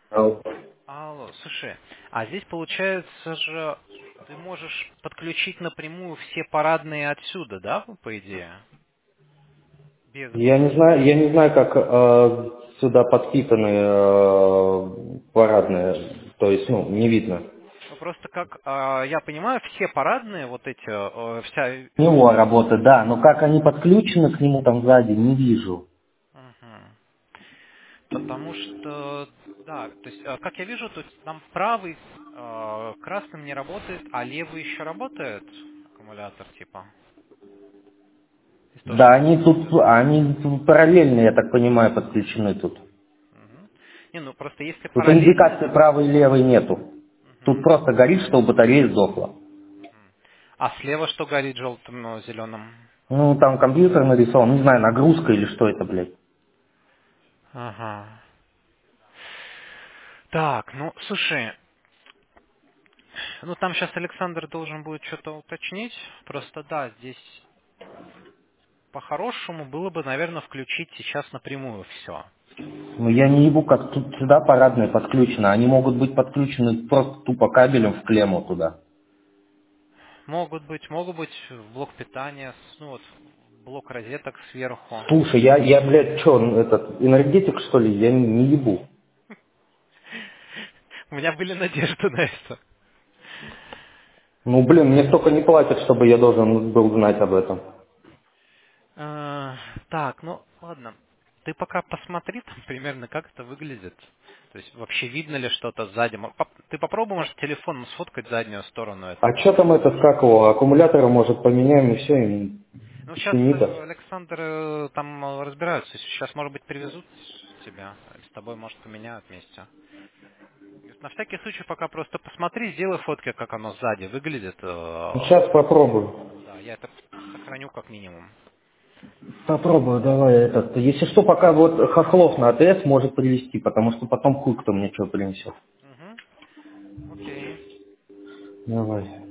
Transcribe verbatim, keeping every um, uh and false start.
Алло. Алло, слушай, а здесь получается же, ты можешь подключить напрямую все парадные отсюда, да, по идее? Без... Я не знаю, я не знаю, как э, сюда подпитаны э, парадные, то есть, ну, не видно. Ну, просто как, а, я понимаю, все парадные, вот эти, э, вся... У него работа, да, но как они подключены к нему там сзади, не вижу. Мгм. Потому что, да, то есть, э, как я вижу, то есть там правый э, красным не работает, а левый еще работает, аккумулятор типа, из того, Да, что я они вижу. тут, они тут параллельно, я так понимаю, подключены тут. Мгм. Не, ну просто если Тут параллельно... индикации правой и левой нету. Тут Мгм. просто горит, что батарея сдохла. Мгм. А слева что горит желтым, но зеленым? Ну, там компьютер нарисован, не знаю, нагрузка или что это, блядь. Ага. Так, ну, слушай, ну там сейчас Александр должен будет что-то уточнить. Просто да, здесь по-хорошему было бы, наверное, включить сейчас напрямую все. Ну, я не ебу, как тут сюда парадные подключены. Они могут быть подключены просто тупо кабелем в клемму туда. Могут быть, могут быть в блок питания, с- ну вот, в блок розеток сверху. Слушай, я, я, блядь, что, этот, энергетик, что ли? Я не, не ебу. У меня были надежды на это. Ну, блин, мне столько не платят, чтобы я должен был знать об этом. А, Так, ну ладно. Ты пока посмотри там примерно, как это выглядит. То есть вообще видно ли что-то сзади. Мо- поп- Ты попробуй, может, телефоном сфоткать заднюю сторону А этого. что там этот, как его, аккумуляторы, может, поменяем и все, и Ну, сейчас финита. Александр э, там э, разбираются. Сейчас, может быть, привезут тебя. С тобой, может, поменяют вместе. На всякий случай пока просто посмотри, сделай фотки, как оно сзади выглядит. э, Сейчас попробую. Да, я это сохраню как минимум. Попробую, давай этот. Если что, пока вот Хохлов на АТС может привезти, потому что потом хуй кто мне что принесет. Угу. Окей. Давай.